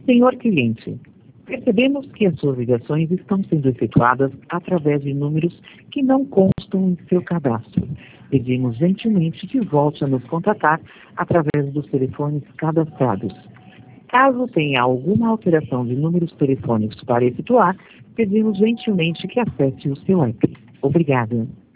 Senhor cliente, percebemos que as suas ligações estão sendo efetuadas através de números que não constam em seu cadastro. Pedimos gentilmente que volte a nos contatar através dos telefones cadastrados. Caso tenha alguma alteração de números telefônicos para efetuar, pedimos gentilmente que acesse o seu app. Obrigada.